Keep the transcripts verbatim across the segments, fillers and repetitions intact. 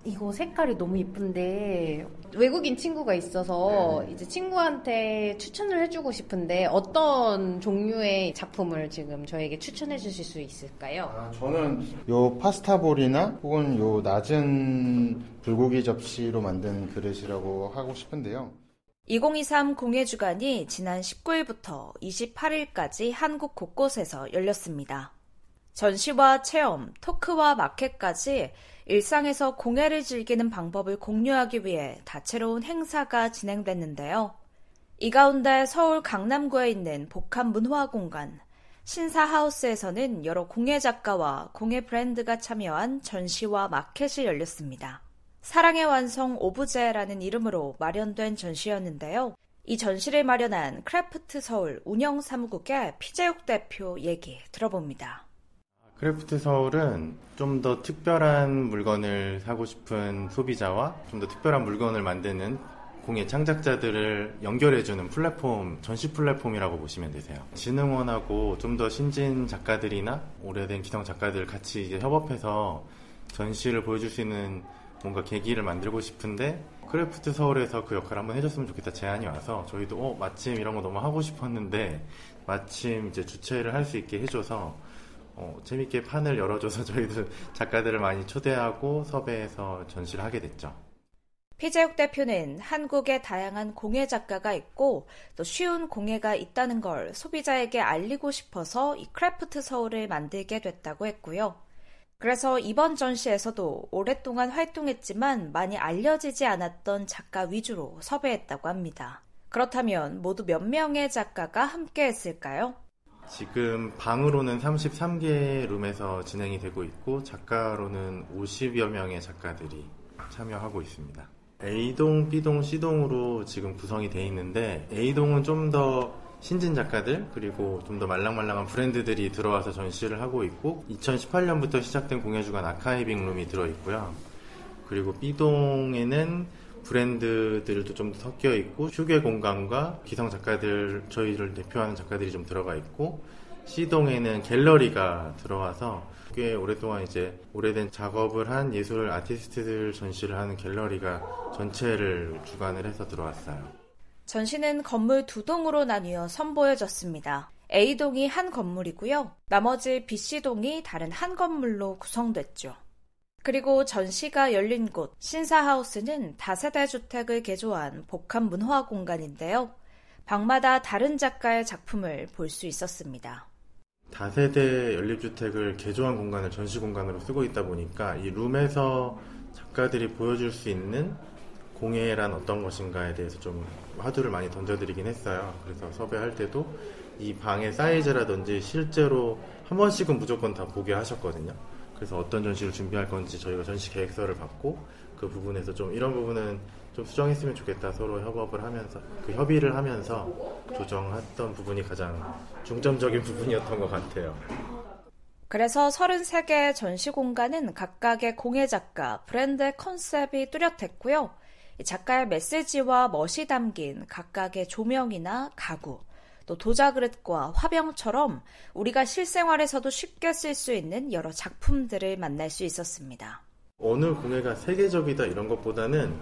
이거 색깔이 너무 예쁜데 외국인 친구가 있어서 네. 이제 친구한테 추천을 해주고 싶은데 어떤 종류의 작품을 지금 저에게 추천해 주실 수 있을까요? 아, 저는 요 파스타볼이나 혹은 요 낮은 불고기 접시로 만든 그릇이라고 하고 싶은데요. 이천이십삼 공예주간이 지난 십구일부터 이십팔일까지 한국 곳곳에서 열렸습니다. 전시와 체험, 토크와 마켓까지 일상에서 공예를 즐기는 방법을 공유하기 위해 다채로운 행사가 진행됐는데요. 이 가운데 서울 강남구에 있는 복합문화공간 신사하우스에서는 여러 공예 작가와 공예 브랜드가 참여한 전시와 마켓이 열렸습니다. 사랑의 완성 오브제라는 이름으로 마련된 전시였는데요. 이 전시를 마련한 크래프트 서울 운영사무국의 피재욱 대표 얘기 들어봅니다. 크래프트 서울은 좀 더 특별한 물건을 사고 싶은 소비자와 좀 더 특별한 물건을 만드는 공예 창작자들을 연결해주는 플랫폼, 전시 플랫폼이라고 보시면 되세요. 진흥원하고 좀 더 신진 작가들이나 오래된 기성 작가들 같이 이제 협업해서 전시를 보여줄 수 있는 뭔가 계기를 만들고 싶은데 크래프트 서울에서 그 역할을 한번 해줬으면 좋겠다 제안이 와서 저희도 어 마침 이런 거 너무 하고 싶었는데 마침 이제 주최를 할 수 있게 해줘서 어, 재밌게 판을 열어줘서 저희도 작가들을 많이 초대하고 섭외해서 전시를 하게 됐죠. 피재욱 대표는 한국에 다양한 공예 작가가 있고 또 쉬운 공예가 있다는 걸 소비자에게 알리고 싶어서 이 크래프트 서울을 만들게 됐다고 했고요. 그래서 이번 전시에서도 오랫동안 활동했지만 많이 알려지지 않았던 작가 위주로 섭외했다고 합니다. 그렇다면 모두 몇 명의 작가가 함께 했을까요? 지금 방으로는 삼십삼 개 룸에서 진행이 되고 있고 작가로는 오십여 명의 작가들이 참여하고 있습니다. A동, B동, C동으로 지금 구성이 되어 있는데 A동은 좀 더 신진 작가들 그리고 좀 더 말랑말랑한 브랜드들이 들어와서 전시를 하고 있고 이천십팔년부터 시작된 공예주간 아카이빙 룸이 들어있고요. 그리고 B동에는 브랜드들도 좀 섞여 있고 휴게 공간과 기성 작가들 저희를 대표하는 작가들이 좀 들어가 있고 C동에는 갤러리가 들어와서 꽤 오랫동안 이제 오래된 작업을 한 예술 아티스트들 전시를 하는 갤러리가 전체를 주관을 해서 들어왔어요. 전시는 건물 두 동으로 나뉘어 선보여졌습니다. A동이 한 건물이고요. 나머지 BC동이 다른 한 건물로 구성됐죠. 그리고 전시가 열린 곳 신사하우스는 다세대 주택을 개조한 복합문화공간인데요. 방마다 다른 작가의 작품을 볼 수 있었습니다. 다세대 연립주택을 개조한 공간을 전시 공간으로 쓰고 있다 보니까 이 룸에서 작가들이 보여줄 수 있는 공예란 어떤 것인가에 대해서 좀 화두를 많이 던져드리긴 했어요. 그래서 섭외할 때도 이 방의 사이즈라든지 실제로 한 번씩은 무조건 다 보게 하셨거든요. 그래서 어떤 전시를 준비할 건지 저희가 전시 계획서를 받고 그 부분에서 좀 이런 부분은 좀 수정했으면 좋겠다 서로 협업을 하면서 그 협의를 하면서 조정했던 부분이 가장 중점적인 부분이었던 것 같아요. 그래서 서른세 개의 전시 공간은 각각의 공예 작가, 브랜드의 컨셉이 뚜렷했고요. 작가의 메시지와 멋이 담긴 각각의 조명이나 가구, 또 도자그릇과 화병처럼 우리가 실생활에서도 쉽게 쓸 수 있는 여러 작품들을 만날 수 있었습니다. 어느 공예가 세계적이다 이런 것보다는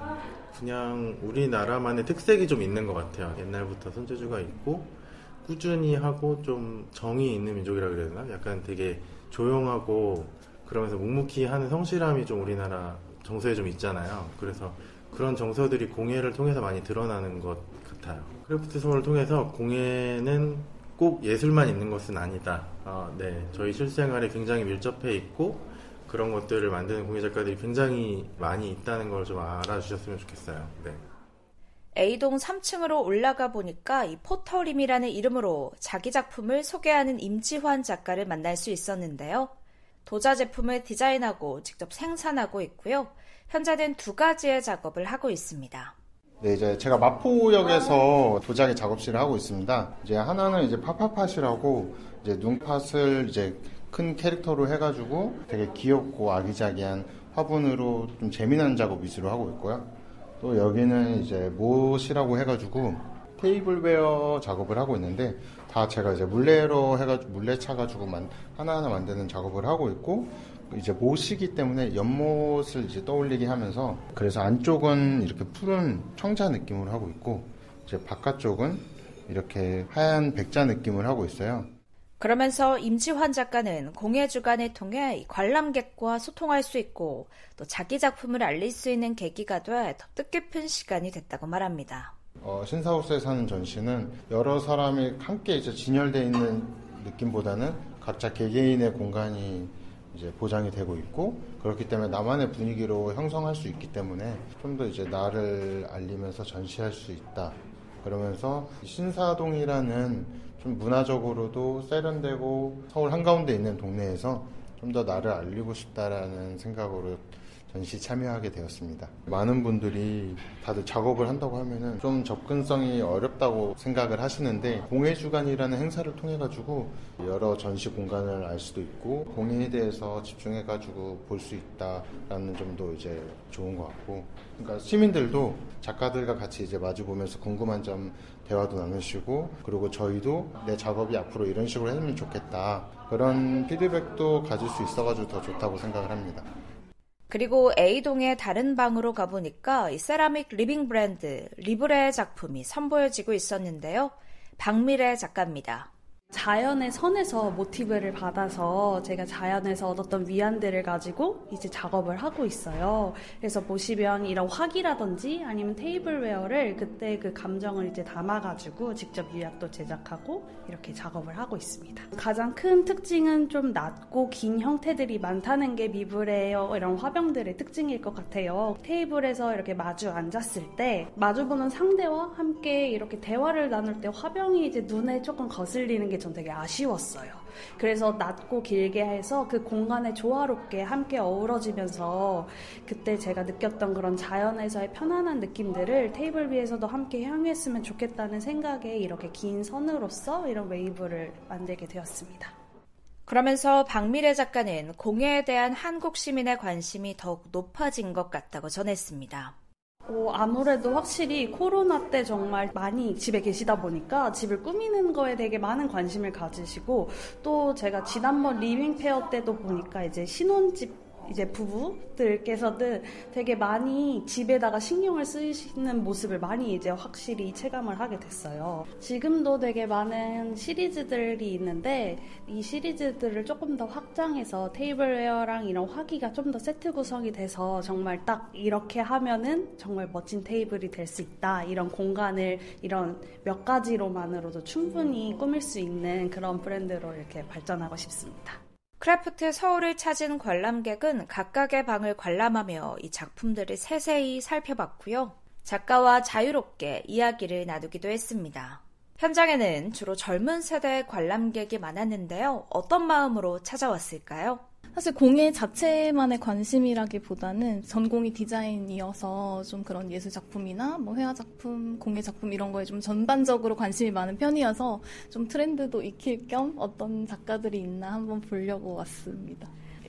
그냥 우리나라만의 특색이 좀 있는 것 같아요. 옛날부터 손재주가 있고 꾸준히 하고 좀 정이 있는 민족이라 그래야 되나? 약간 되게 조용하고 그러면서 묵묵히 하는 성실함이 좀 우리나라 정서에 좀 있잖아요. 그래서 그런 정서들이 공예를 통해서 많이 드러나는 것 같아요. 크래프트 서울을 통해서 공예는 꼭 예술만 있는 것은 아니다. 아, 네, 저희 실생활에 굉장히 밀접해 있고 그런 것들을 만드는 공예 작가들이 굉장히 많이 있다는 걸 좀 알아주셨으면 좋겠어요. 네. A동 삼 층으로 올라가 보니까 이 포터림이라는 이름으로 자기 작품을 소개하는 임지환 작가를 만날 수 있었는데요. 도자 제품을 디자인하고 직접 생산하고 있고요. 현재는 두 가지의 작업을 하고 있습니다. 네, 이제 제가 마포역에서 도자기 작업실을 하고 있습니다. 이제 하나는 이제 파파팟이라고 이제 눈팥을 이제 큰 캐릭터로 해가지고 되게 귀엽고 아기자기한 화분으로 좀 재미난 작업 위주로 하고 있고요. 또 여기는 이제 못이라고 해가지고 테이블웨어 작업을 하고 있는데 다 제가 이제 물레로 해가지고 물레 차가지고 만 하나하나 만드는 작업을 하고 있고 이제 못이기 때문에 연못을 이제 떠올리게 하면서 그래서 안쪽은 이렇게 푸른 청자 느낌으로 하고 있고 이제 바깥쪽은 이렇게 하얀 백자 느낌을 하고 있어요. 그러면서 임지환 작가는 공예 주간을 통해 관람객과 소통할 수 있고 또 자기 작품을 알릴 수 있는 계기가 돼 더 뜻깊은 시간이 됐다고 말합니다. 어, 신사옥사에 사는 전시는 여러 사람이 함께 이제 진열되어 있는 느낌보다는 각자 개개인의 공간이 이제 보장이 되고 있고 그렇기 때문에 나만의 분위기로 형성할 수 있기 때문에 좀 더 이제 나를 알리면서 전시할 수 있다. 그러면서 신사동이라는 좀 문화적으로도 세련되고 서울 한가운데 있는 동네에서 좀 더 나를 알리고 싶다라는 생각으로 전시 참여하게 되었습니다. 많은 분들이 다들 작업을 한다고 하면은 좀 접근성이 어렵다고 생각을 하시는데 공예주간이라는 행사를 통해 가지고 여러 전시 공간을 알 수도 있고 공예에 대해서 집중해 가지고 볼 수 있다라는 점도 이제 좋은 것 같고 그러니까 시민들도 작가들과 같이 이제 마주 보면서 궁금한 점 대화도 나누시고 그리고 저희도 내 작업이 앞으로 이런 식으로 했으면 좋겠다 그런 피드백도 가질 수 있어가지고 더 좋다고 생각을 합니다. 그리고 A동의 다른 방으로 가보니까 이 세라믹 리빙 브랜드 리브레의 작품이 선보여지고 있었는데요. 박미래 작가입니다. 자연의 선에서 모티브를 받아서 제가 자연에서 얻었던 위안들을 가지고 이제 작업을 하고 있어요. 그래서 보시면 이런 화기라든지 아니면 테이블웨어를 그때 그 감정을 이제 담아가지고 직접 유약도 제작하고 이렇게 작업을 하고 있습니다. 가장 큰 특징은 좀 낮고 긴 형태들이 많다는 게 미브레어 이런 화병들의 특징일 것 같아요. 테이블에서 이렇게 마주 앉았을 때 마주보는 상대와 함께 이렇게 대화를 나눌 때 화병이 이제 눈에 조금 거슬리는 게 전 되게 아쉬웠어요. 그래서 낮고 길게 해서 그 공간에 조화롭게 함께 어우러지면서 그때 제가 느꼈던 그런 자연에서의 편안한 느낌들을 테이블 위에서도 함께 향유했으면 좋겠다는 생각에 이렇게 긴 선으로서 이런 웨이브를 만들게 되었습니다. 그러면서 박미래 작가는 공예에 대한 한국 시민의 관심이 더욱 높아진 것 같다고 전했습니다. 어, 아무래도 확실히 코로나 때 정말 많이 집에 계시다 보니까 집을 꾸미는 거에 되게 많은 관심을 가지시고 또 제가 지난번 리빙 페어 때도 보니까 이제 신혼집 이제 부부들께서는 되게 많이 집에다가 신경을 쓰시는 모습을 많이 이제 확실히 체감을 하게 됐어요. 지금도 되게 많은 시리즈들이 있는데 이 시리즈들을 조금 더 확장해서 테이블웨어랑 이런 화기가 좀 더 세트 구성이 돼서 정말 딱 이렇게 하면은 정말 멋진 테이블이 될 수 있다. 이런 공간을 이런 몇 가지로만으로도 충분히 꾸밀 수 있는 그런 브랜드로 이렇게 발전하고 싶습니다. 크래프트 서울을 찾은 관람객은 각각의 방을 관람하며 이 작품들을 세세히 살펴봤고요. 작가와 자유롭게 이야기를 나누기도 했습니다. 현장에는 주로 젊은 세대의 관람객이 많았는데요. 어떤 마음으로 찾아왔을까요? 사실 공예 자체만의 관심이라기보다는 전공이 디자인이어서 좀 그런 예술 작품이나 뭐 회화 작품, 공예 작품 이런 거에 좀 전반적으로 관심이 많은 편이어서 좀 트렌드도 익힐 겸 어떤 작가들이 있나 한번 보려고 왔습니다.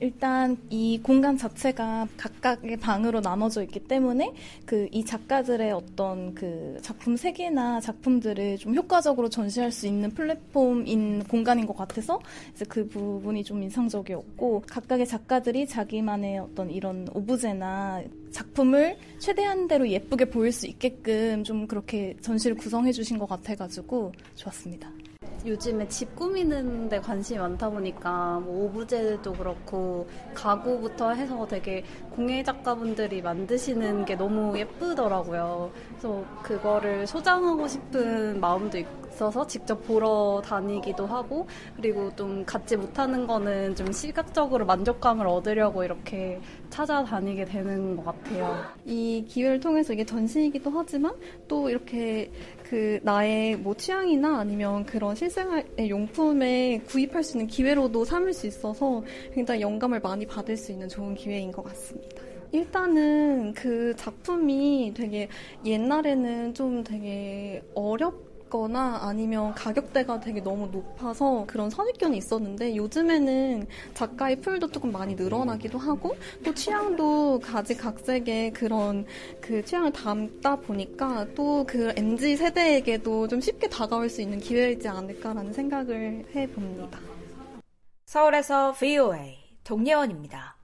일단 이 공간 자체가 각각의 방으로 나눠져 있기 때문에 그 이 작가들의 어떤 그 작품 세계나 작품들을 좀 효과적으로 전시할 수 있는 플랫폼인 공간인 것 같아서 이제 그 부분이 좀 인상적이었고 각각의 작가들이 자기만의 어떤 이런 오브제나 작품을 최대한대로 예쁘게 보일 수 있게끔 좀 그렇게 전시를 구성해 주신 것 같아가지고 좋았습니다. 요즘에 집 꾸미는 데 관심이 많다 보니까 뭐 오브제도 그렇고 가구부터 해서 되게 공예 작가분들이 만드시는 게 너무 예쁘더라고요. 그래서 그거를 소장하고 싶은 마음도 있어서 직접 보러 다니기도 하고 그리고 좀 갖지 못하는 거는 좀 시각적으로 만족감을 얻으려고 이렇게 찾아다니게 되는 것 같아요. 이 기회를 통해서 이게 전시이기도 하지만 또 이렇게 그 나의 뭐 취향이나 아니면 그런 실생활의 용품에 구입할 수 있는 기회로도 삼을 수 있어서 굉장히 영감을 많이 받을 수 있는 좋은 기회인 것 같습니다. 일단은 그 작품이 되게 옛날에는 좀 되게 어렵 거나 아니면 가격대가 되게 너무 높아서 그런 선입견이 있었는데 요즘에는 작가의 풀도 조금 많이 늘어나기도 하고 또 취향도 가지각색의 그런 그 취향을 담다 보니까 또 그 엠지 세대에게도 좀 쉽게 다가올 수 있는 기회이지 않을까라는 생각을 해봅니다. 서울에서 브이오에이 동예원입니다.